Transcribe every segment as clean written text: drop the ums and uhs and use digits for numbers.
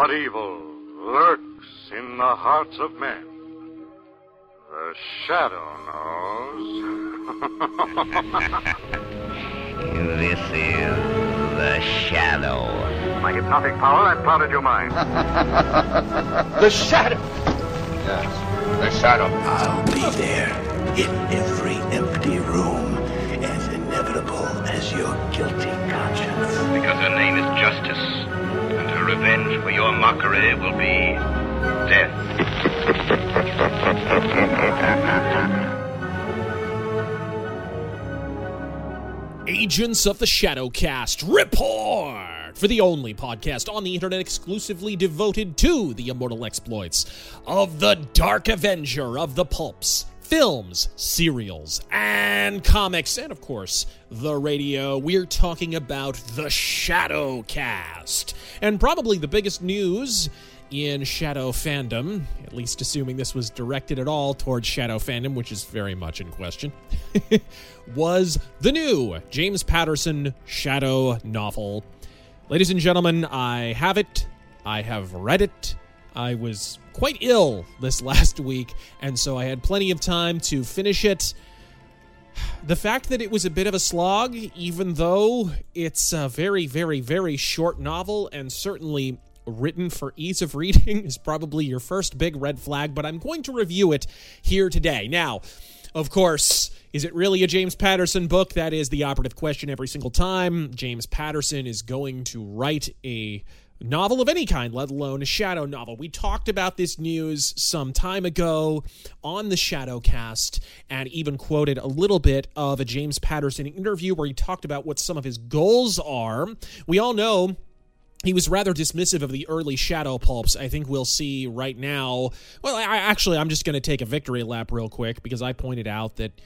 What evil lurks in the hearts of men? The Shadow knows. This is the Shadow. My hypnotic power has clouded your mind. The Shadow! Yes, the Shadow. I'll be there in every empty room, as inevitable as your guilty conscience. Because her name is Justice, and her revenge for your mockery will be death. Agents of the Shadowcast report for the only podcast on the internet exclusively devoted to the immortal exploits of the Dark Avenger of the pulps, films, serials, and comics, and of course, the radio. We're talking about the Shadowcast, and probably the biggest news in Shadow fandom, at least assuming this was directed at all towards Shadow fandom, which is very much in question, was the new James Patterson Shadow novel. Ladies and gentlemen, I have it. I have read it. I was quite ill this last week, and so I had plenty of time to finish it. The fact that it was a bit of a slog, even though it's a very, very, very short novel and certainly written for ease of reading, is probably your first big red flag, but I'm going to review it here today. Now, of course, is it really a James Patterson book? That is the operative question every single time James Patterson is going to write a novel of any kind, let alone a Shadow novel. We talked about this news some time ago on the Shadowcast and even quoted a little bit of a James Patterson interview where he talked about what some of his goals are. We all know he was rather dismissive of the early Shadow pulps. I think we'll see right now. Well, I'm just going to take a victory lap real quick because I pointed out that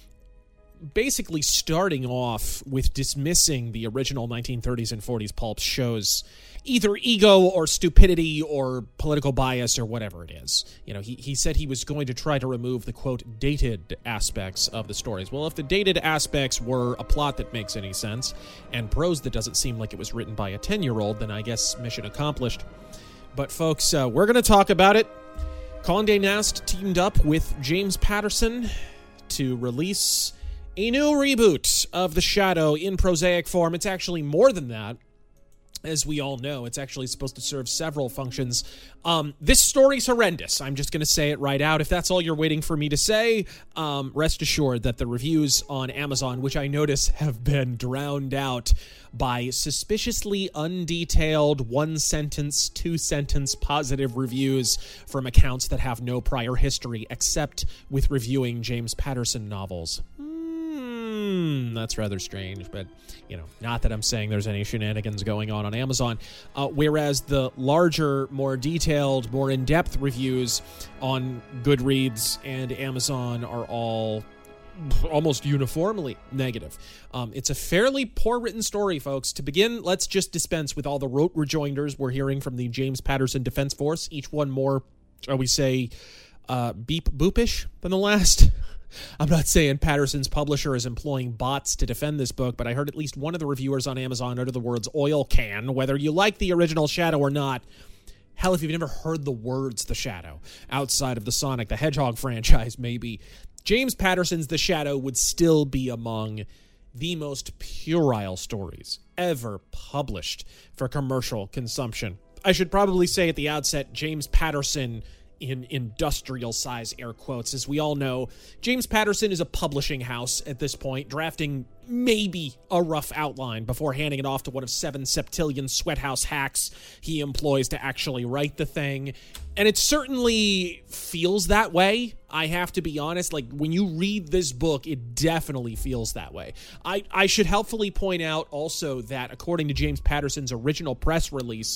basically starting off with dismissing the original 1930s and 40s pulps shows either ego or stupidity or political bias or whatever it is. You know, he said he was going to try to remove the, quote, dated aspects of the stories. Well, if the dated aspects were a plot that makes any sense and prose that doesn't seem like it was written by a 10-year-old, then I guess mission accomplished. But folks, we're going to talk about it. Condé Nast teamed up with James Patterson to release a new reboot of The Shadow in prosaic form. It's actually more than that. As we all know, it's actually supposed to serve several functions. This story's horrendous. I'm just going to say it right out. If that's all you're waiting for me to say, rest assured that the reviews on Amazon, which I notice have been drowned out by suspiciously undetailed one-sentence, two-sentence positive reviews from accounts that have no prior history except with reviewing James Patterson novels. That's rather strange, but, you know, not that I'm saying there's any shenanigans going on Amazon. Whereas the larger, more detailed, more in-depth reviews on Goodreads and Amazon are all almost uniformly negative. It's a fairly poor written story, folks. To begin, let's just dispense with all the rote rejoinders we're hearing from the James Patterson Defense Force, each one more, shall we say, beep-boopish than the last. I'm not saying Patterson's publisher is employing bots to defend this book, but I heard at least one of the reviewers on Amazon utter the words oil can, whether you like the original Shadow or not. Hell, if you've never heard the words The Shadow outside of the Sonic the Hedgehog franchise, maybe, James Patterson's The Shadow would still be among the most puerile stories ever published for commercial consumption. I should probably say at the outset, James Patterson in industrial size air quotes. As we all know, James Patterson is a publishing house at this point, drafting maybe a rough outline before handing it off to one of 7 septillion sweathouse hacks he employs to actually write the thing. And it certainly feels that way. I have to be honest, like when you read this book, it definitely feels that way. I should helpfully point out also that according to James Patterson's original press release,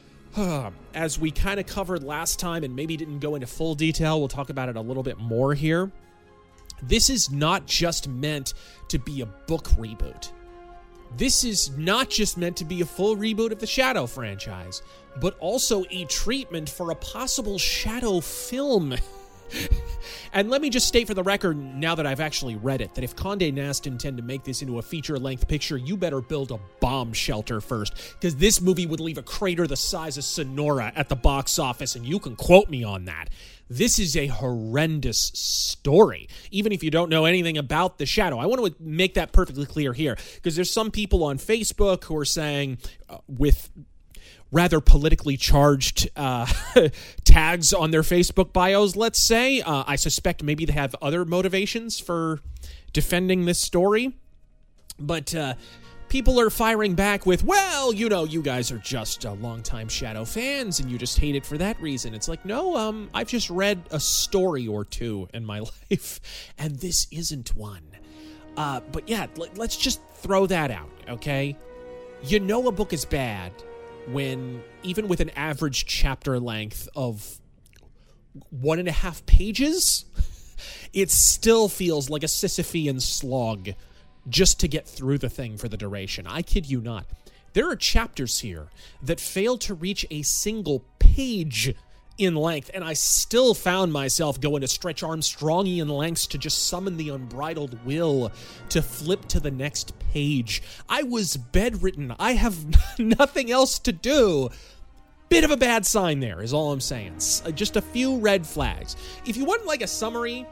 as we kind of covered last time and maybe didn't go into full detail, we'll talk about it a little bit more here. This is not just meant to be a book reboot. This is not just meant to be a full reboot of the Shadow franchise, but also a treatment for a possible Shadow film. And let me just state for the record, now that I've actually read it, that if Condé Nast intend to make this into a feature-length picture, you better build a bomb shelter first, because this movie would leave a crater the size of Sonora at the box office, and you can quote me on that. This is a horrendous story, even if you don't know anything about The Shadow. I want to make that perfectly clear here, because there's some people on Facebook who are saying, with rather politically charged tags on their Facebook bios, let's say. I suspect maybe they have other motivations for defending this story. But people are firing back with, well, you know, you guys are just longtime Shadow fans and you just hate it for that reason. It's like, no, I've just read a story or two in my life, and this isn't one. But yeah, let's just throw that out, okay? You know a book is bad when, even with an average chapter length of 1.5 pages, it still feels like a Sisyphean slog just to get through the thing for the duration. I kid you not. There are chapters here that fail to reach a single page in length, and I still found myself going to Stretch Armstrongian lengths to just summon the unbridled will to flip to the next page. I was bedridden. I have nothing else to do. Bit of a bad sign there is all I'm saying. Just a few red flags. If you want like a summary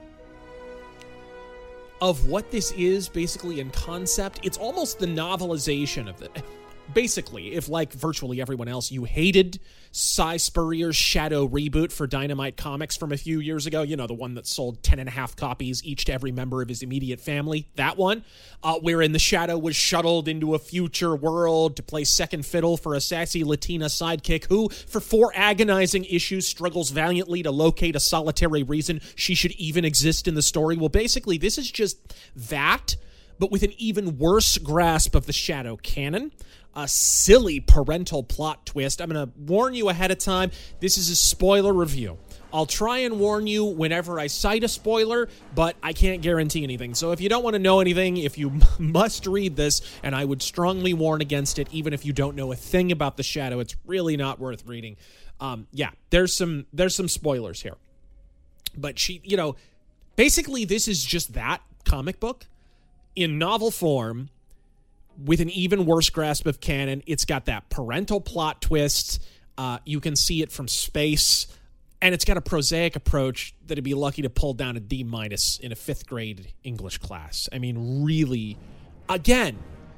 of what this is basically in concept, it's almost the novelization of it. Basically, if like virtually everyone else, you hated Cy Spurrier's Shadow reboot for Dynamite Comics from a few years ago, you know, the one that sold 10.5 copies each to every member of his immediate family, that one, wherein the Shadow was shuttled into a future world to play second fiddle for a sassy Latina sidekick who, for 4 agonizing issues, struggles valiantly to locate a solitary reason she should even exist in the story. Well, basically, this is just that, but with an even worse grasp of the Shadow canon. A silly parental plot twist. I'm going to warn you ahead of time, this is a spoiler review. I'll try and warn you whenever I cite a spoiler, but I can't guarantee anything. So if you don't want to know anything, if you must read this, and I would strongly warn against it, even if you don't know a thing about the Shadow, it's really not worth reading. Yeah, there's some spoilers here. But basically this is just that comic book in novel form, with an even worse grasp of canon. It's got that parental plot twist. You can see it from space. And it's got a prosaic approach that it'd be lucky to pull down a D- in a 5th grade English class. I mean, really, again,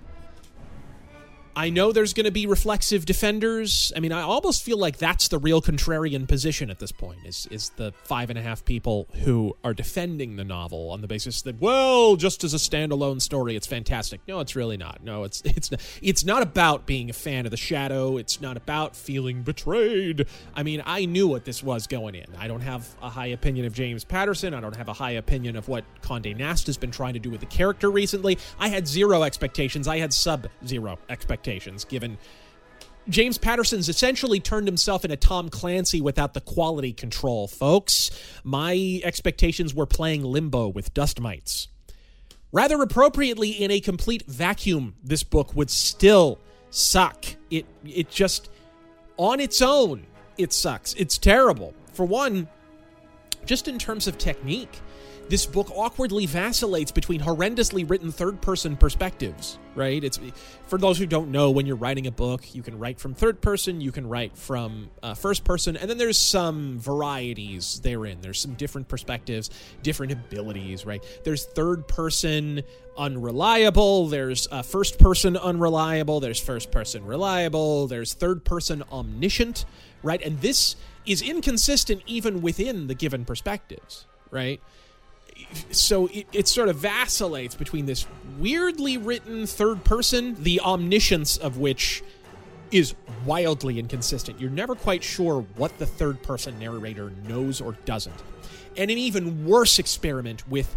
I know there's going to be reflexive defenders. I mean, I almost feel like that's the real contrarian position at this point, is the 5.5 people who are defending the novel on the basis that, well, just as a standalone story, it's fantastic. No, it's really not. No, it's not about being a fan of the Shadow. It's not about feeling betrayed. I mean, I knew what this was going in. I don't have a high opinion of James Patterson. I don't have a high opinion of what Condé Nast has been trying to do with the character recently. I had 0 expectations. I had sub-0 expectations, given James Patterson's essentially turned himself into Tom Clancy without the quality control, folks. My expectations were playing Limbo with dust mites. Rather appropriately, in a complete vacuum, this book would still suck. It just, on its own, it sucks. It's terrible. For one, just in terms of technique, this book awkwardly vacillates between horrendously written third-person perspectives, right? It's, for those who don't know, when you're writing a book, you can write from third person, you can write from first person, and then there's some varieties therein. There's some different perspectives, different abilities, right? There's third-person unreliable, there's first-person unreliable, there's first-person reliable, there's third-person omniscient, right? And this is inconsistent even within the given perspectives, right? So it sort of vacillates between this weirdly written third person, the omniscience of which is wildly inconsistent. You're never quite sure what the third person narrator knows or doesn't. And an even worse experiment with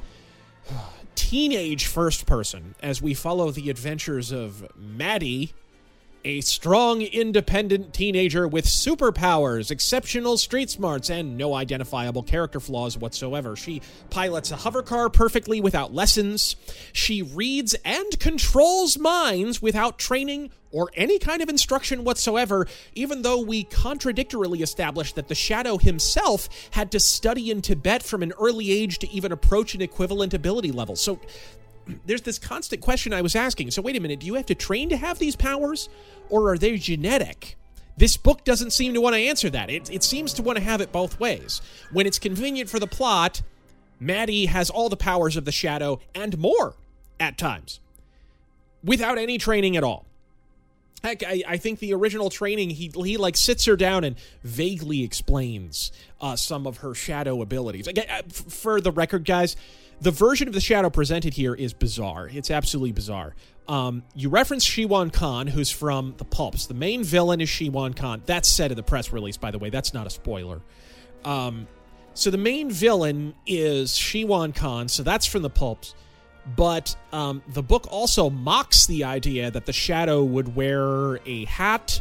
teenage first person as we follow the adventures of Maddie A strong, independent teenager with superpowers, exceptional street smarts, and no identifiable character flaws whatsoever. She pilots a hovercar perfectly without lessons. She reads and controls minds without training or any kind of instruction whatsoever, even though we contradictorily established that the Shadow himself had to study in Tibet from an early age to even approach an equivalent ability level. So there's this constant question I was asking. So wait a minute, do you have to train to have these powers, or are they genetic? This book doesn't seem to want to answer that. It seems to want to have it both ways. When it's convenient for the plot, Maddie has all the powers of the Shadow and more at times, without any training at all. Heck, I think the original training, he like sits her down and vaguely explains some of her Shadow abilities. Again, for the record, guys, the version of the Shadow presented here is bizarre. It's absolutely bizarre. You reference Shiwan Khan, who's from the Pulps. The main villain is Shiwan Khan. That's said in the press release, by the way. That's not a spoiler. So the main villain is Shiwan Khan, so that's from the Pulps. But the book also mocks the idea that the Shadow would wear a hat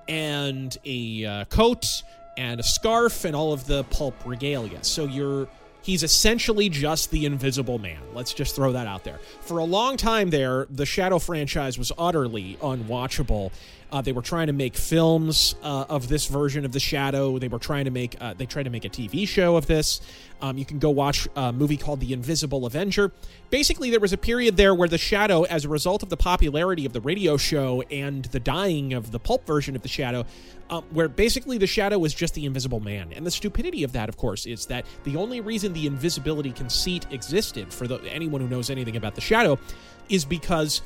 and a coat and a scarf and all of the pulp regalia. So he's essentially just the Invisible Man. Let's just throw that out there. For a long time there, the Shadow franchise was utterly unwatchable. They were trying to make films of this version of the Shadow. They tried to make a TV show of this. You can go watch a movie called The Invisible Avenger. Basically, there was a period there where the Shadow, as a result of the popularity of the radio show and the dying of the pulp version of the Shadow, where basically the Shadow was just the Invisible Man. And the stupidity of that, of course, is that the only reason the invisibility conceit existed for anyone who knows anything about the Shadow is because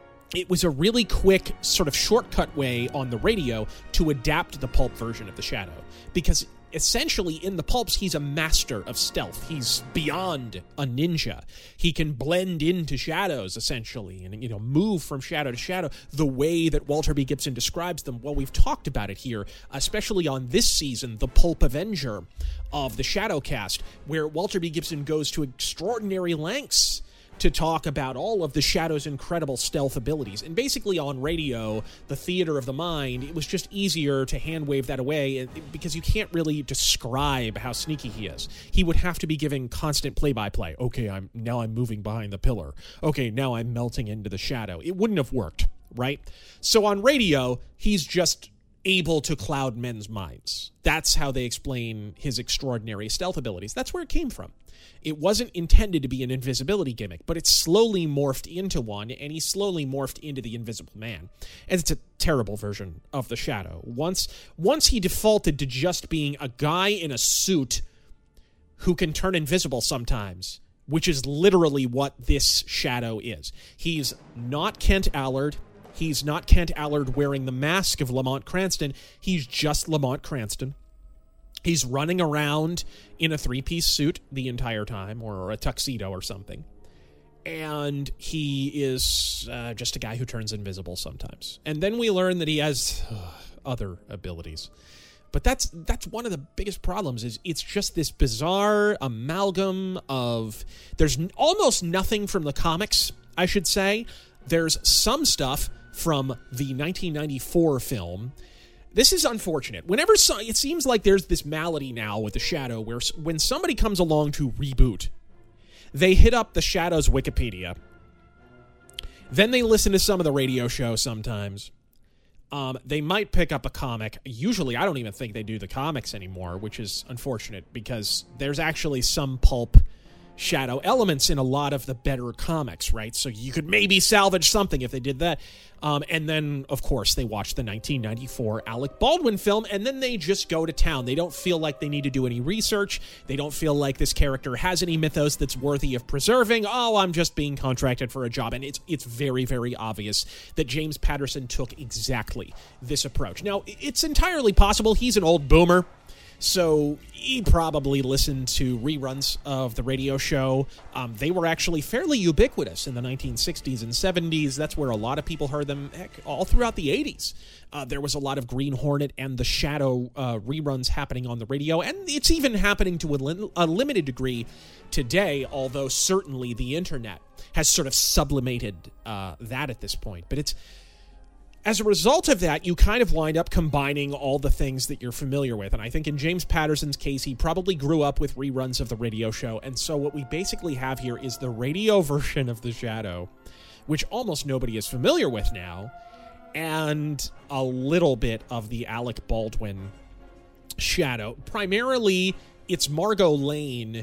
it was a really quick sort of shortcut way on the radio to adapt the pulp version of the Shadow. Because essentially in the pulps, he's a master of stealth. He's beyond a ninja. He can blend into shadows, essentially, and, move from shadow to shadow the way that Walter B. Gibson describes them. Well, we've talked about it here, especially on this season, the Pulp Avenger of the Shadowcast, where Walter B. Gibson goes to extraordinary lengths to talk about all of the Shadow's incredible stealth abilities. And basically on radio, the theater of the mind, it was just easier to hand-wave that away because you can't really describe how sneaky he is. He would have to be giving constant play-by-play. Okay, I'm moving behind the pillar. Okay, now I'm melting into the shadow. It wouldn't have worked, right? So on radio, he's just able to cloud men's minds. That's how they explain his extraordinary stealth abilities. That's where it came from. It wasn't intended to be an invisibility gimmick, but it slowly morphed into one, and he slowly morphed into the Invisible Man. And it's a terrible version of the Shadow. Once he defaulted to just being a guy in a suit who can turn invisible sometimes, which is literally what this Shadow is. He's not Kent Allard. He's not Kent Allard wearing the mask of Lamont Cranston. He's just Lamont Cranston. He's running around in a three-piece suit the entire time, or a tuxedo or something. And he is just a guy who turns invisible sometimes. And then we learn that he has other abilities. But that's one of the biggest problems, is it's just this bizarre amalgam of... There's almost nothing from the comics, I should say. There's some stuff from the 1994 film. This is unfortunate. It seems like there's this malady now with the Shadow where when somebody comes along to reboot, they hit up the Shadow's Wikipedia. Then they listen to some of the radio show sometimes. They might pick up a comic. Usually, I don't even think they do the comics anymore, which is unfortunate because there's actually some pulp Shadow elements in a lot of the better comics, right? So you could maybe salvage something if they did that. And then, of course, they watch the 1994 Alec Baldwin film, and then they just go to town. They don't feel like they need to do any research. They don't feel like this character has any mythos that's worthy of preserving. Oh, I'm just being contracted for a job. And it's very, very obvious that James Patterson took exactly this approach. Now, it's entirely possible he's an old boomer, so he probably listened to reruns of the radio show. They were actually fairly ubiquitous in the 1960s and 70s. That's where a lot of people heard them. Heck, all throughout the 80s. There was a lot of Green Hornet and the Shadow reruns happening on the radio, and it's even happening to a limited degree today, although certainly the internet has sort of sublimated that at this point. But as a result of that, you kind of wind up combining all the things that you're familiar with. And I think in James Patterson's case, he probably grew up with reruns of the radio show. And so what we basically have here is the radio version of The Shadow, which almost nobody is familiar with now, and a little bit of the Alec Baldwin Shadow. Primarily, it's Margot Lane.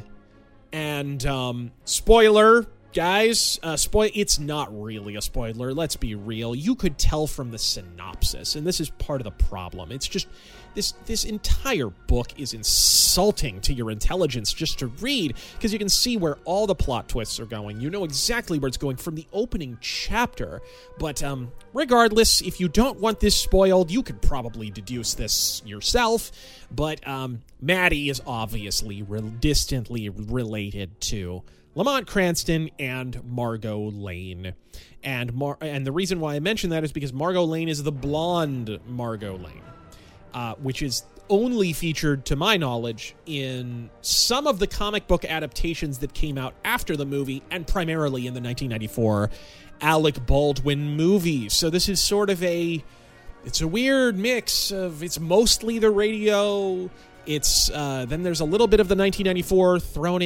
And spoiler, guys, it's not really a spoiler. Let's be real. You could tell from the synopsis, and this is part of the problem. It's just this entire book is insulting to your intelligence just to read, because you can see where all the plot twists are going. You know exactly where it's going from the opening chapter. But regardless, if you don't want this spoiled, you could probably deduce this yourself. But Maddie is obviously distantly related to Lamont Cranston and Margot Lane. And the reason why I mention that is because Margot Lane is the blonde Margot Lane, which is only featured, to my knowledge, in some of the comic book adaptations that came out after the movie, and primarily in the 1994 Alec Baldwin movie. So this is sort of it's a weird mix of, it's mostly the radio, it's then there's a little bit of the 1994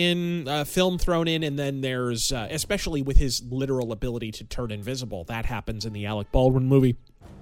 film thrown in, and then there's especially with his literal ability to turn invisible, that happens in the Alec Baldwin movie.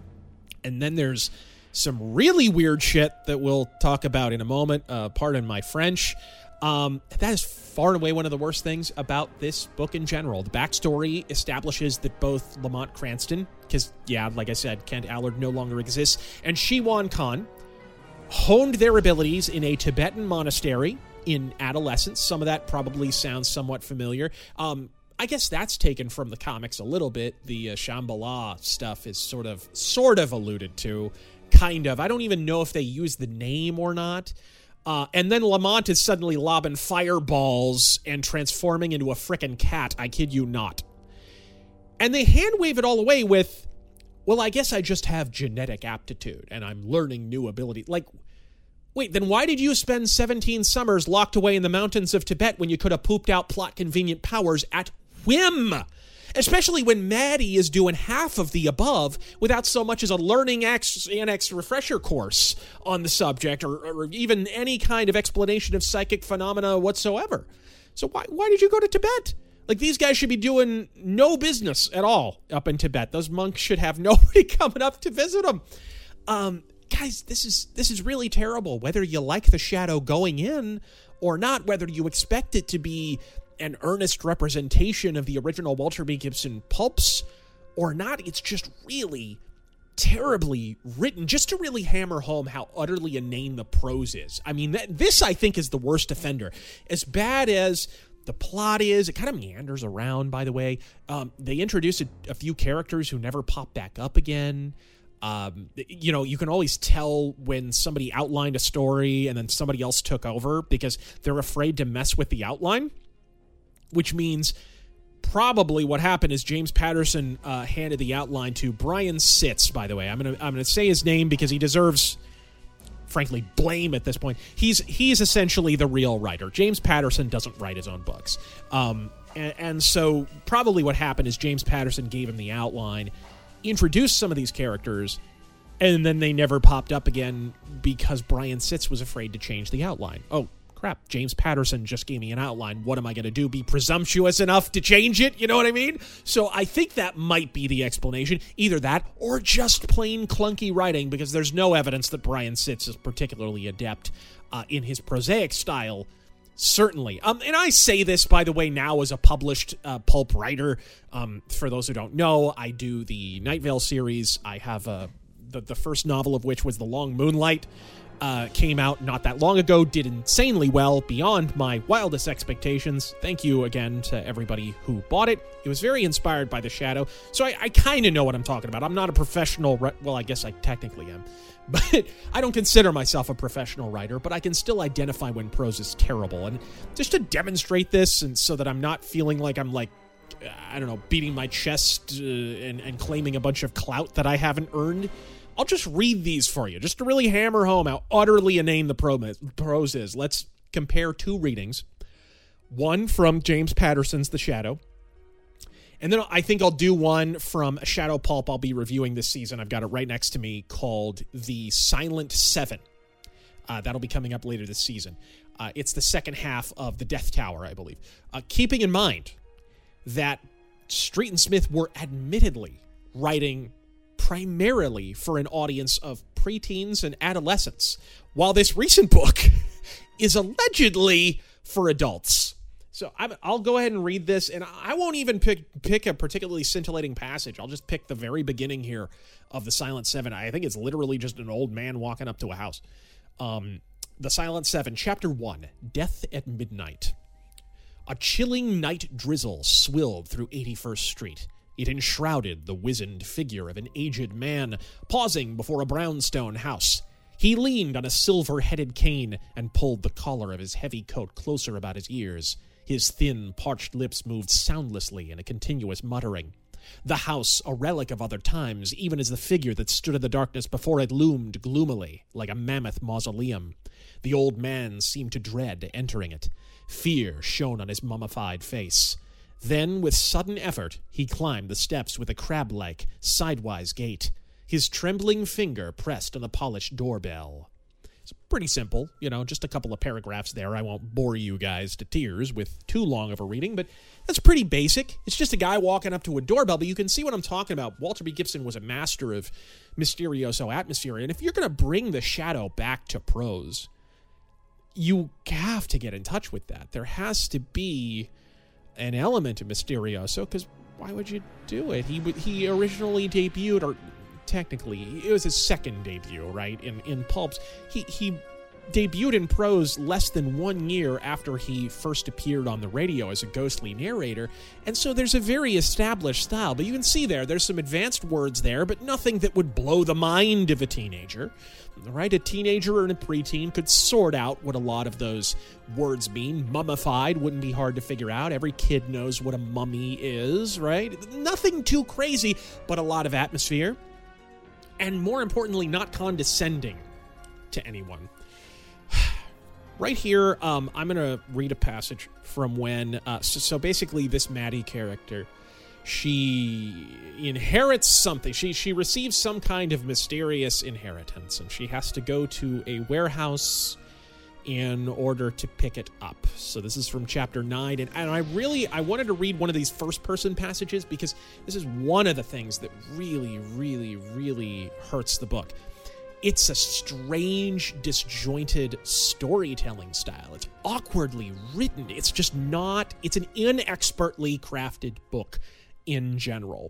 And then there's some really weird shit that we'll talk about in a moment. Pardon my French. That is far and away one of the worst things about this book in general. The backstory establishes that both Lamont Cranston, because, yeah, like I said, Kent Allard no longer exists, and Shi-Wan Khan honed their abilities in a Tibetan monastery in adolescence. Some of that probably sounds somewhat familiar. I guess that's taken from the comics a little bit. The Shambhala stuff is sort of alluded to. Kind of. I don't even know if they use the name or not. And then Lamont is suddenly lobbing fireballs and transforming into a frickin' cat. I kid you not. And they hand wave it all away with, well, I guess I just have genetic aptitude and I'm learning new ability. Like, wait, then why did you spend 17 summers locked away in the mountains of Tibet when you could have pooped out plot-convenient powers at whim? Especially when Maddie is doing half of the above without so much as a Learning Annex refresher course on the subject, or even any kind of explanation of psychic phenomena whatsoever. So why did you go to Tibet? Like, these guys should be doing no business at all up in Tibet. Those monks should have nobody coming up to visit them. Guys, this is really terrible. Whether you like The Shadow going in or not, whether you expect it to be an earnest representation of the original Walter B. Gibson pulps or not, it's just really terribly written, just to really hammer home how utterly inane the prose is. I mean, this, I think, is the worst offender. As bad as the plot is, it kind of meanders around, by the way. They introduced a few characters who never pop back up again. You can always tell when somebody outlined a story and then somebody else took over because they're afraid to mess with the outline. Which means probably what happened is James Patterson handed the outline to Brian Sitz, by the way. I'm gonna say his name because he deserves, frankly, blame at this point. He's essentially the real writer. James Patterson doesn't write his own books. And so probably what happened is James Patterson gave him the outline, introduced some of these characters, and then they never popped up again because Brian Sitz was afraid to change the outline. Oh, crap, James Patterson just gave me an outline. What am I going to do? Be presumptuous enough to change it? You know what I mean? So I think that might be the explanation. Either that or just plain clunky writing, because there's no evidence that Brian Sitz is particularly adept in his prosaic style, certainly. And I say this, by the way, now as a published pulp writer. For those who don't know, I do the Night Vale series. I have the first novel of which was The Long Moonlight. Came out not that long ago, did insanely well, beyond my wildest expectations. Thank you again to everybody who bought it. It was very inspired by The Shadow, so I kind of know what I'm talking about. I'm not a professional, well, I guess I technically am, but I don't consider myself a professional writer, but I can still identify when prose is terrible. And just to demonstrate this, and so that I'm not feeling like I'm like, I don't know, beating my chest and claiming a bunch of clout that I haven't earned, I'll just read these for you, just to really hammer home how utterly inane the prose is. Let's compare two readings. One from James Patterson's The Shadow, And then I think I'll do one from Shadow Pulp I'll be reviewing this season. I've got it right next to me, called The Silent Seven. That'll be coming up later this season. It's the second half of The Death Tower, I believe. Keeping in mind that Street and Smith were admittedly writing primarily for an audience of preteens and adolescents, while this recent book is allegedly for adults. So I'll go ahead and read this, and I won't even pick a particularly scintillating passage. I'll just pick the very beginning here of The Silent Seven. I think it's literally just an old man walking up to a house. The Silent Seven, Chapter 1, Death at Midnight. A chilling night drizzle swilled through 81st Street. It enshrouded the wizened figure of an aged man pausing before a brownstone house. He leaned on a silver-headed cane and pulled the collar of his heavy coat closer about his ears. His thin, parched lips moved soundlessly in a continuous muttering. The house, a relic of other times, even as the figure that stood in the darkness before it loomed gloomily, like a mammoth mausoleum. The old man seemed to dread entering it. Fear shone on his mummified face. Then, with sudden effort, he climbed the steps with a crab-like, sidewise gait. His trembling finger pressed on the polished doorbell. It's pretty simple, just a couple of paragraphs there. I won't bore you guys to tears with too long of a reading, but that's pretty basic. It's just a guy walking up to a doorbell, but you can see what I'm talking about. Walter B. Gibson was a master of mysterioso atmosphere, and if you're going to bring the Shadow back to prose, you have to get in touch with that. There has to be an element of mysterioso, because why would you do it? He originally debuted, or technically, it was his second debut, right, in pulps. He debuted in prose less than 1 year after he first appeared on the radio as a ghostly narrator, and so there's a very established style. But you can see there's some advanced words there, but nothing that would blow the mind of a teenager, right? A teenager and a preteen could sort out what a lot of those words mean. Mummified wouldn't be hard to figure out. Every kid knows what a mummy is, right? Nothing too crazy, but a lot of atmosphere. And more importantly, not condescending to anyone. Right here, I'm going to read a passage from when... So basically, this Maddie character, she inherits something. She receives some kind of mysterious inheritance, and she has to go to a warehouse in order to pick it up. So this is from Chapter 9, and I wanted to read one of these first-person passages because this is one of the things that really, really, really hurts the book. It's a strange, disjointed storytelling style. It's awkwardly written. It's just not... It's an inexpertly crafted book in general.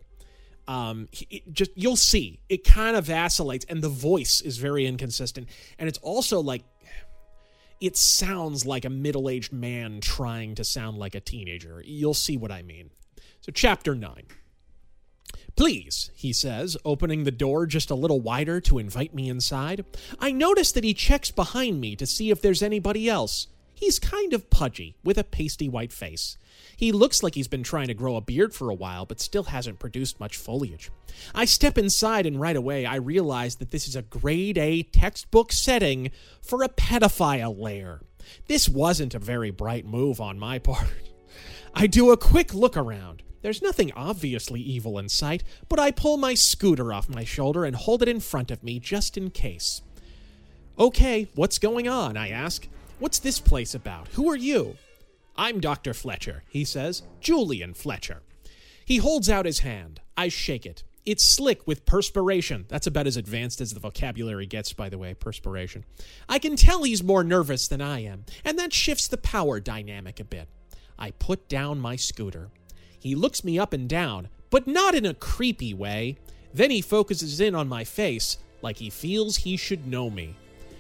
You'll see. It kind of vacillates, and the voice is very inconsistent. And it's also like... It sounds like a middle-aged man trying to sound like a teenager. You'll see what I mean. So, Chapter 9. "Please," he says, opening the door just a little wider to invite me inside. I notice that he checks behind me to see if there's anybody else. He's kind of pudgy, with a pasty white face. He looks like he's been trying to grow a beard for a while, but still hasn't produced much foliage. I step inside, and right away I realize that this is a grade A textbook setting for a pedophile lair. This wasn't a very bright move on my part. I do a quick look around. There's nothing obviously evil in sight, but I pull my scooter off my shoulder and hold it in front of me just in case. "Okay, what's going on?" I ask. "What's this place about? Who are you?" "I'm Dr. Fletcher," he says. "Julian Fletcher." He holds out his hand. I shake it. It's slick with perspiration. That's about as advanced as the vocabulary gets, by the way, perspiration. I can tell he's more nervous than I am, and that shifts the power dynamic a bit. I put down my scooter. He looks me up and down, but not in a creepy way. Then he focuses in on my face, like he feels he should know me.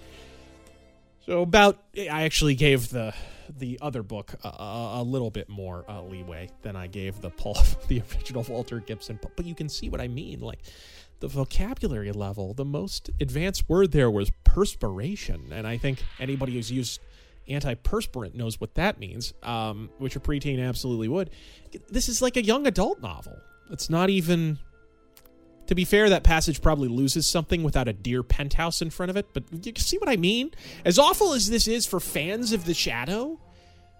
So I actually gave the other book a little bit more leeway than I gave the original Walter Gibson. But you can see what I mean. Like, the vocabulary level, the most advanced word there was perspiration. And I think anybody who's used antiperspirant knows what that means, which a preteen absolutely would. This is like a young adult novel. It's not even... To be fair, that passage probably loses something without a deer penthouse in front of it, but you see what I mean? As awful as this is for fans of The Shadow,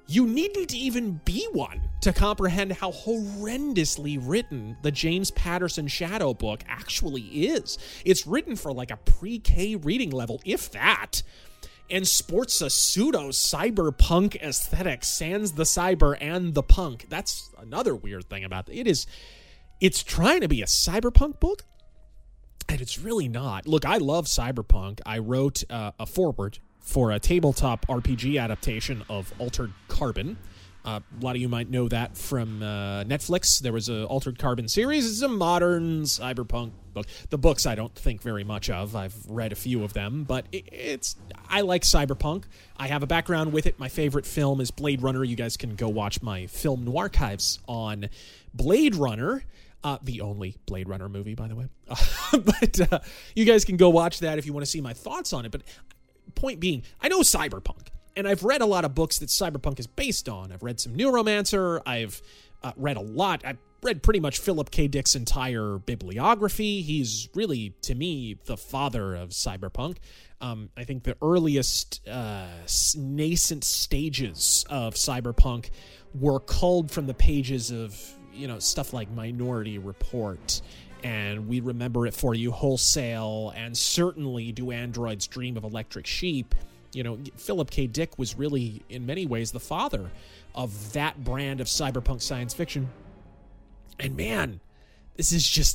You needn't even be one to comprehend how horrendously written the James Patterson Shadow book actually is. It's written for like a pre-K reading level, if that, and sports a pseudo-cyberpunk aesthetic, sans the cyber and the punk. That's another weird thing about it. It's trying to be a cyberpunk book, and it's really not. Look, I love cyberpunk. I wrote a foreword for a tabletop RPG adaptation of Altered Carbon. A lot of you might know that from Netflix. There was an Altered Carbon series. It's a modern cyberpunk book. The books I don't think very much of. I've read a few of them, but I like cyberpunk. I have a background with it. My favorite film is Blade Runner. You guys can go watch my film Noirchives on Blade Runner. The only Blade Runner movie, by the way. But you guys can go watch that if you want to see my thoughts on it. But point being, I know cyberpunk, and I've read a lot of books that cyberpunk is based on. I've read some Neuromancer. I've read a lot. I've read pretty much Philip K. Dick's entire bibliography. He's really, to me, the father of cyberpunk. I think the earliest nascent stages of cyberpunk were culled from the pages of, stuff like Minority Report, and We Remember It For You wholesale, and certainly Do Androids Dream of Electric Sheep. Philip K. Dick was really, in many ways, the father of that brand of cyberpunk science fiction. And man, this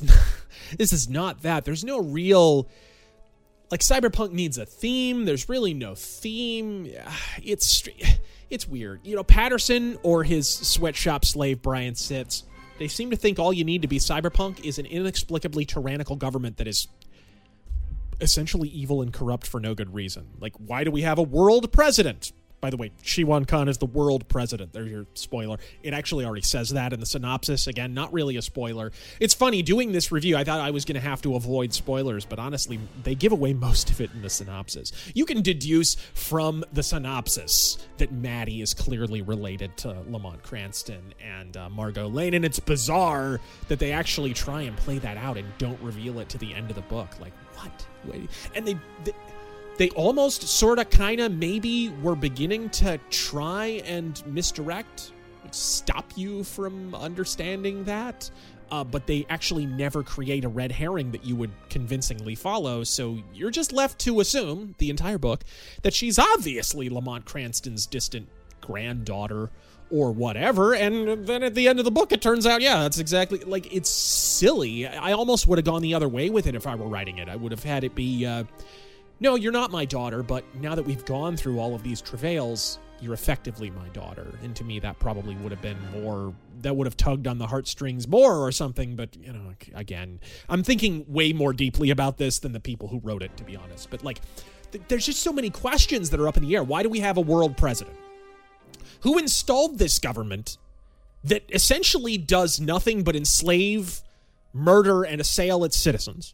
is not that. There's no real, cyberpunk needs a theme. There's really no theme. It's weird. Patterson or his sweatshop slave Brian Sitz, they seem to think all you need to be cyberpunk is an inexplicably tyrannical government that is essentially evil and corrupt for no good reason. Why do we have a world president? By the way, Shiwan Khan is the world president. There's your spoiler. It actually already says that in the synopsis. Again, not really a spoiler. It's funny, doing this review, I thought I was going to have to avoid spoilers, but honestly, they give away most of it in the synopsis. You can deduce from the synopsis that Maddie is clearly related to Lamont Cranston and Margot Lane, and it's bizarre that they actually try and play that out and don't reveal it to the end of the book. What? Wait. And they almost sort of kind of maybe were beginning to try and misdirect, stop you from understanding that, but they actually never create a red herring that you would convincingly follow, so you're just left to assume, the entire book, that she's obviously Lamont Cranston's distant granddaughter or whatever, and then at the end of the book it turns out, yeah, that's exactly, it's silly. I almost would have gone the other way with it if I were writing it. I would have had it be, no, you're not my daughter, but now that we've gone through all of these travails, you're effectively my daughter. And to me, that probably would have been more, that would have tugged on the heartstrings more or something. But, again, I'm thinking way more deeply about this than the people who wrote it, to be honest. But, there's just so many questions that are up in the air. Why do we have a world president? Who installed this government that essentially does nothing but enslave, murder, and assail its citizens?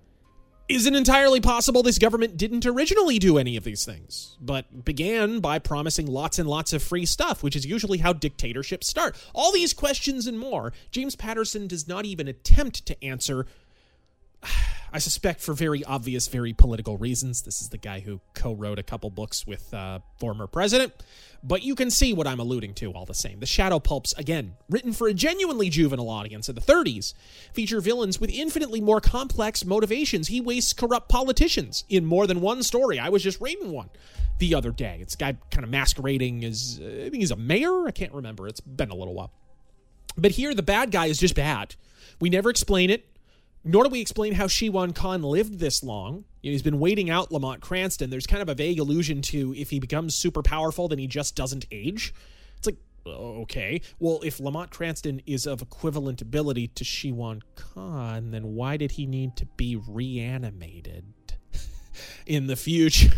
Is it entirely possible this government didn't originally do any of these things, but began by promising lots and lots of free stuff, which is usually how dictatorships start? All these questions and more, James Patterson does not even attempt to answer, I suspect for very obvious, very political reasons. This is the guy who co-wrote a couple books with former president, but you can see what I'm alluding to all the same. The Shadow Pulps, again, written for a genuinely juvenile audience in the 30s, feature villains with infinitely more complex motivations. He wastes corrupt politicians in more than one story. I was just reading one the other day. It's a guy kind of masquerading as, I think he's a mayor? I can't remember. It's been a little while. But here, the bad guy is just bad. We never explain it. Nor do we explain how Shiwan Khan lived this long. He's been waiting out Lamont Cranston. There's kind of a vague allusion to if he becomes super powerful, then he just doesn't age. It's okay. Well, if Lamont Cranston is of equivalent ability to Shiwan Khan, then why did he need to be reanimated in the future?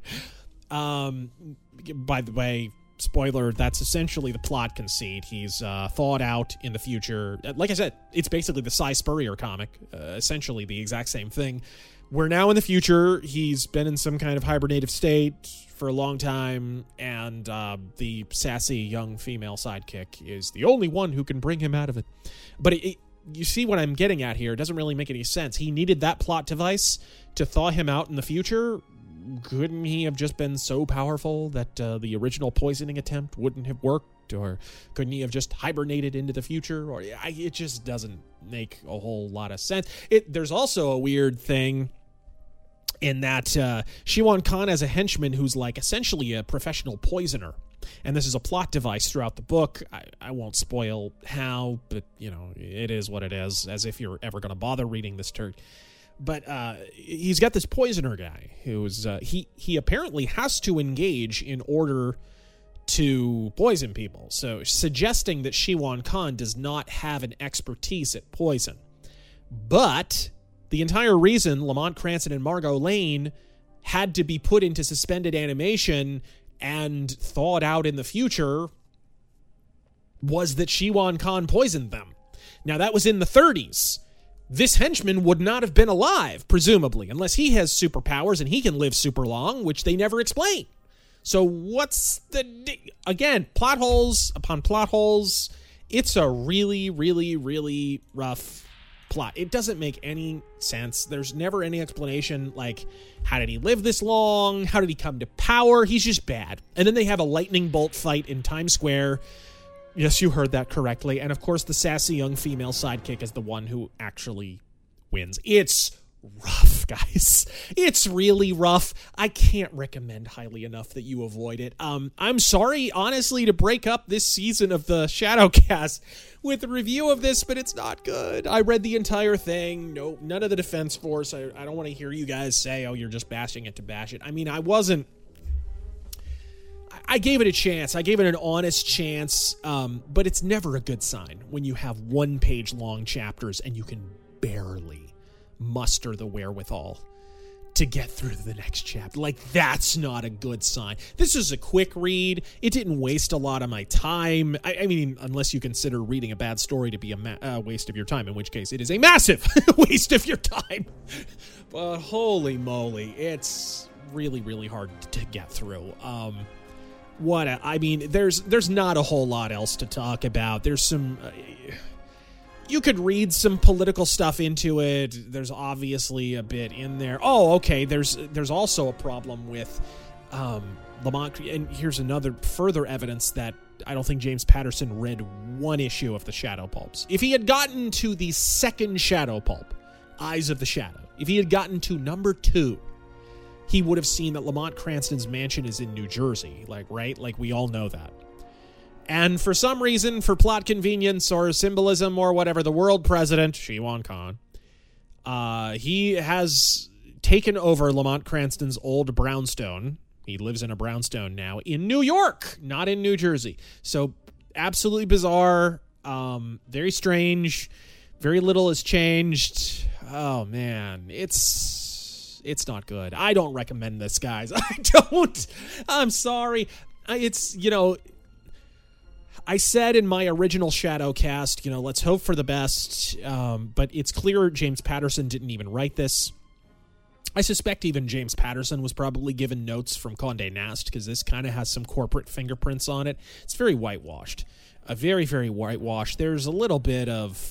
By the way, spoiler, that's essentially the plot conceit. He's thawed out in the future. Like I said, it's basically the Cy Spurrier comic, essentially the exact same thing. We're now in the future. He's been in some kind of hibernative state for a long time, and the sassy young female sidekick is the only one who can bring him out of it. But you see what I'm getting at here. It doesn't really make any sense. He needed that plot device to thaw him out in the future. couldn't he have just been so powerful that the original poisoning attempt wouldn't have worked? Or couldn't he have just hibernated into the future? Or it just doesn't make a whole lot of sense. There's also a weird thing in that Shiwan Khan has a henchman who's like essentially a professional poisoner. And this is a plot device throughout the book. I won't spoil how, but, it is what it is, as if you're ever going to bother reading this turd. But he's got this poisoner guy who's he apparently has to engage in order to poison people. So suggesting that Shiwan Khan does not have an expertise at poison. But the entire reason Lamont Cranston and Margot Lane had to be put into suspended animation and thawed out in the future was that Shiwan Khan poisoned them. Now, that was in the 30s. This henchman would not have been alive, presumably, unless he has superpowers and he can live super long, which they never explain. So what's again, plot holes upon plot holes. It's a really, really, really rough plot. It doesn't make any sense. There's never any explanation, like, how did he live this long? How did he come to power? He's just bad. And then they have a lightning bolt fight in Times Square. Yes, you heard that correctly. And of course, the sassy young female sidekick is the one who actually wins. It's rough, guys. It's really rough. I can't recommend highly enough that you avoid it. I'm sorry, honestly, to break up this season of the Shadowcast with a review of this, but it's not good. I read the entire thing. No, none of the Defense Force. I don't want to hear you guys say, oh, you're just bashing it to bash it. I mean, I wasn't. I gave it a chance. I gave it an honest chance, but it's never a good sign when you have 1-page long chapters and you can barely muster the wherewithal to get through the next chapter. Like, that's not a good sign. This is a quick read. It didn't waste a lot of my time. I mean, unless you consider reading a bad story to be a waste of your time, in which case it is a massive waste of your time. But holy moly, it's really, really hard to get through. There's not a whole lot else to talk about. There's some... you could read some political stuff into it. There's obviously a bit in there. Oh, okay. There's also a problem with Lamont, and here's another further evidence that I don't think James Patterson read one issue of the Shadow Pulps. If he had gotten to the second Shadow Pulp, Eyes of the Shadow, if he had gotten to number 2, he would have seen that Lamont Cranston's mansion is in New Jersey, right? Like, we all know that. And for some reason, for plot convenience or symbolism or whatever, the world president, Shiwan Khan, he has taken over Lamont Cranston's old brownstone. He lives in a brownstone now in New York, not in New Jersey. So absolutely bizarre, very strange, very little has changed. Oh, man, it's not good. I don't recommend this, guys. I don't. I'm sorry. It's, I said in my original Shadowcast, let's hope for the best, but it's clear James Patterson didn't even write this. I suspect even James Patterson was probably given notes from Condé Nast, because this kind of has some corporate fingerprints on it. It's very whitewashed. Very, very whitewashed. There's a little bit of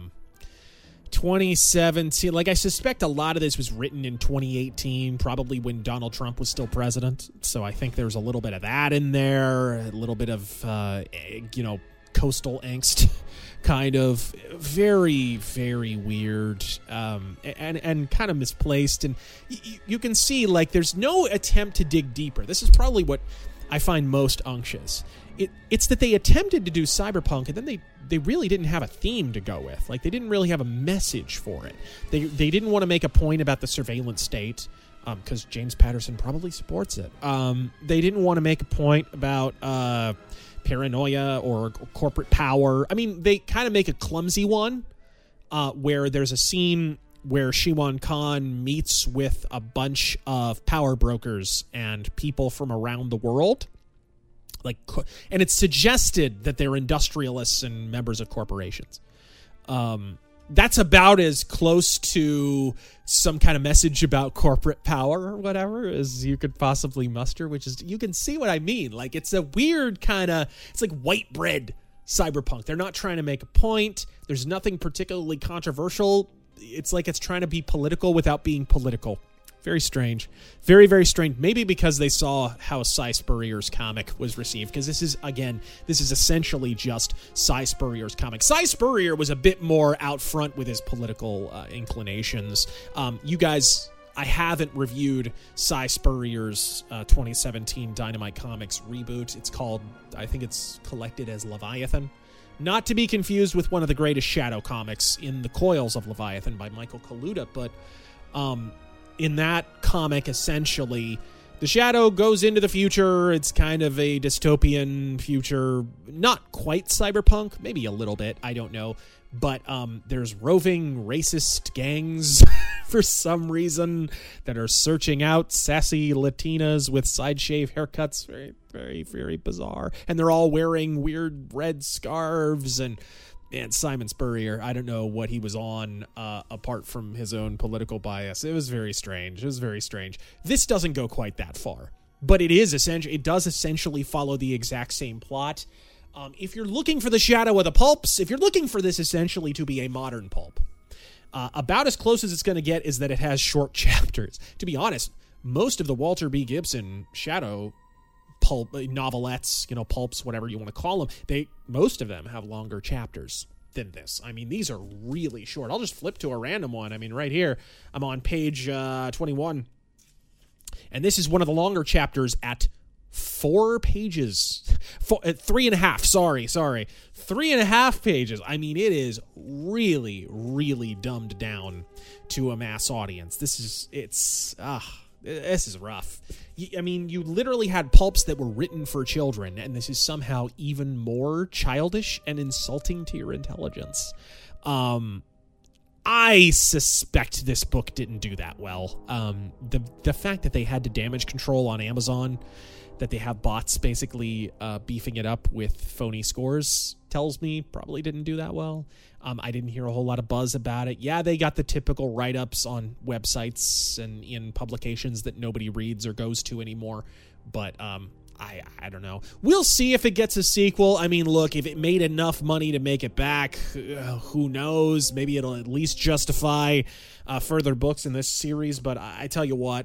2017. Like, I suspect a lot of this was written in 2018, probably when Donald Trump was still president. So I think there's a little bit of that in there, a little bit of, coastal angst, kind of very, very weird, and kind of misplaced. And you can see, like, there's no attempt to dig deeper. This is probably what I find most unctuous. It's that they attempted to do cyberpunk, and then they really didn't have a theme to go with. Like, they didn't really have a message for it. They didn't want to make a point about the surveillance state, because James Patterson probably supports it. They didn't want to make a point about paranoia or corporate power. I mean, they kind of make a clumsy one, where there's a scene where Shiwan Khan meets with a bunch of power brokers and people from around the world. And it's suggested that they're industrialists and members of corporations. That's about as close to some kind of message about corporate power or whatever as you could possibly muster, which is, you can see what I mean. Like, it's a weird kind of, it's like white bread cyberpunk. They're not trying to make a point. There's nothing particularly controversial. It's like it's trying to be political without being political. Very strange. Very, very strange. Maybe because they saw how Cy Spurrier's comic was received, because this is essentially just Cy Spurrier's comic. Cy Spurrier was a bit more out front with his political inclinations. You guys, I haven't reviewed Cy Spurrier's 2017 Dynamite Comics reboot. It's called, I think it's collected as Leviathan. Not to be confused with one of the greatest Shadow comics, In the Coils of Leviathan by Michael Kaluta, but in that comic, essentially, the Shadow goes into the future. It's kind of a dystopian future, not quite cyberpunk, maybe a little bit, I don't know. But there's roving racist gangs for some reason that are searching out sassy Latinas with side shave haircuts. Very, very, very bizarre. And they're all wearing weird red scarves. And Simon Spurrier, I don't know what he was on apart from his own political bias. It was very strange. This doesn't go quite that far, but it does essentially follow the exact same plot. If you're looking for the Shadow of the pulps, if you're looking for this essentially to be a modern pulp, about as close as it's going to get is that it has short chapters. To be honest, most of the Walter B. Gibson Shadow pulp novelettes, pulps, whatever you want to call them, most of them have longer chapters than this. I mean, these are really short. I'll just flip to a random one. I mean, right here, I'm on page 21, and this is one of the longer chapters at 4 pages. 3.5. Sorry. 3.5 pages. I mean, it is really, really dumbed down to a mass audience. This is rough. I mean, you literally had pulps that were written for children, and this is somehow even more childish and insulting to your intelligence. I suspect this book didn't do that well. The fact that they had to damage control on Amazon, that they have bots basically beefing it up with phony scores, tells me probably didn't do that well. I didn't hear a whole lot of buzz about it. Yeah, they got the typical write-ups on websites and in publications that nobody reads or goes to anymore, but I don't know. We'll see if it gets a sequel. I mean, look, if it made enough money to make it back, who knows? Maybe it'll at least justify further books in this series, but I tell you what,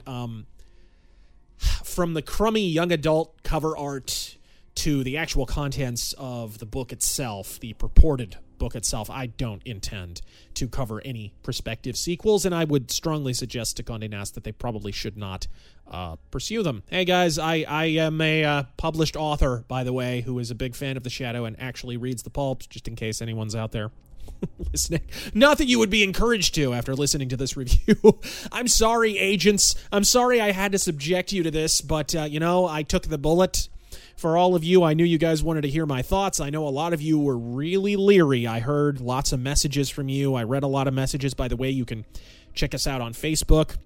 from the crummy young adult cover art to the actual contents of the book itself, the purported book itself, I don't intend to cover any prospective sequels, and I would strongly suggest to Condé Nast that they probably should not pursue them. Hey guys, I am a published author, by the way, who is a big fan of The Shadow and actually reads the pulps, just in case anyone's out there listening. Not that you would be encouraged to after listening to this review. I'm sorry, agents. I'm sorry I had to subject you to this, but, I took the bullet. For all of you, I knew you guys wanted to hear my thoughts. I know a lot of you were really leery. I heard lots of messages from you. I read a lot of messages. By the way, you can check us out on Facebook.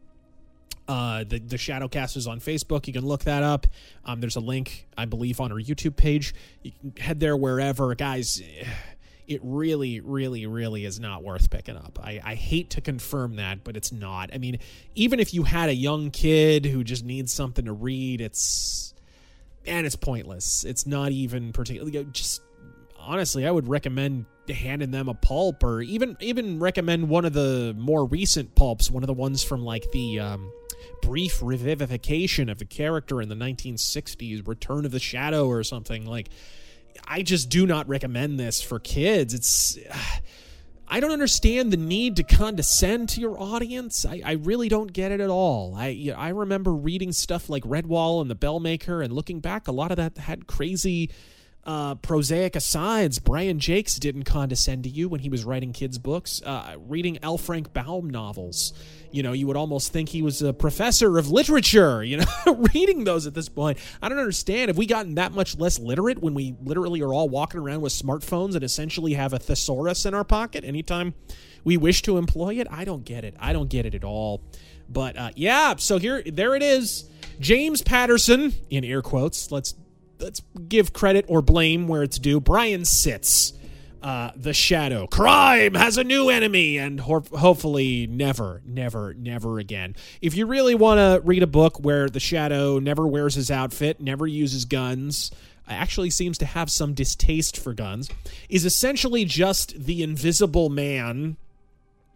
The Shadowcast is on Facebook. You can look that up. There's a link, I believe, on our YouTube page. You can head there wherever. Guys, it really, really, really is not worth picking up. I hate to confirm that, but it's not. I mean, even if you had a young kid who just needs something to read, it's pointless. It's not even particularly. Just honestly, I would recommend handing them a pulp, or even recommend one of the more recent pulps, one of the ones from like the brief revivification of the character in the 1960s, Return of the Shadow or something. Like, I just do not recommend this for kids. I don't understand the need to condescend to your audience. I really don't get it at all. I remember reading stuff like Redwall and the Bellmaker, and looking back, a lot of that had crazy prosaic asides. Brian Jakes didn't condescend to you when he was writing kids' books. Reading L. Frank Baum novels, you would almost think he was a professor of literature, reading those at this point. I don't understand. Have we gotten that much less literate when we literally are all walking around with smartphones and essentially have a thesaurus in our pocket anytime we wish to employ it? I don't get it. I don't get it at all. But so there it is. James Patterson, in air quotes, let's give credit or blame where it's due. Brian Sitz, The Shadow. Crime has a new enemy, and hopefully never again. If you really want to read a book where the Shadow never wears his outfit, never uses guns, actually seems to have some distaste for guns, is essentially just the Invisible Man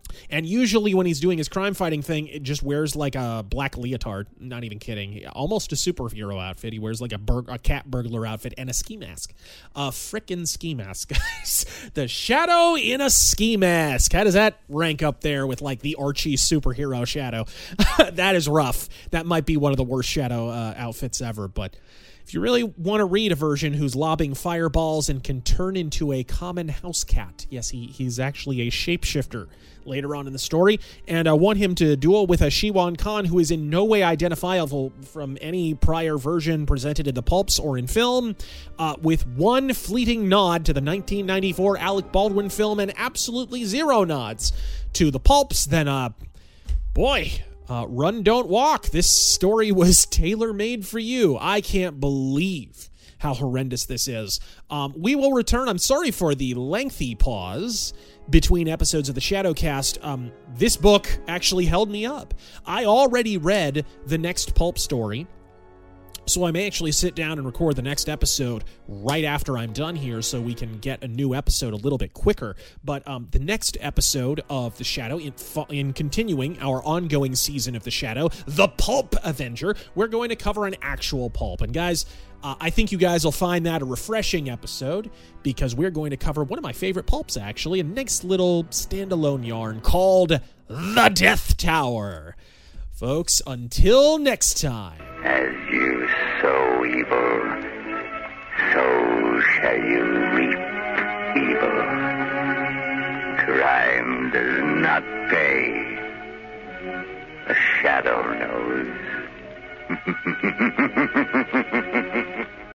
And usually when he's doing his crime fighting thing, it just wears like a black leotard. Not even kidding. Almost a superhero outfit. He wears like a cat burglar outfit and a ski mask. A frickin' ski mask, guys. The Shadow in a ski mask. How does that rank up there with like the Archie superhero Shadow? That is rough. That might be one of the worst Shadow outfits ever, but if you really want to read a version who's lobbing fireballs and can turn into a common house cat, yes, he's actually a shapeshifter later on in the story, and I want him to duel with a Shiwan Khan who is in no way identifiable from any prior version presented in the pulps or in film, with one fleeting nod to the 1994 Alec Baldwin film and absolutely zero nods to the pulps, then, boy... run, don't walk. This story was tailor-made for you. I can't believe how horrendous this is. We will return. I'm sorry for the lengthy pause between episodes of the Shadowcast. This book actually held me up. I already read the next pulp story, so I may actually sit down and record the next episode right after I'm done here so we can get a new episode a little bit quicker. But the next episode of The Shadow, in continuing our ongoing season of The Shadow, The Pulp Avenger, we're going to cover an actual pulp. And guys, I think you guys will find that a refreshing episode because we're going to cover one of my favorite pulps, actually, a nice little standalone yarn called The Death Tower. Folks, until next time. As you sow evil, so shall you reap evil. Crime does not pay. The Shadow knows.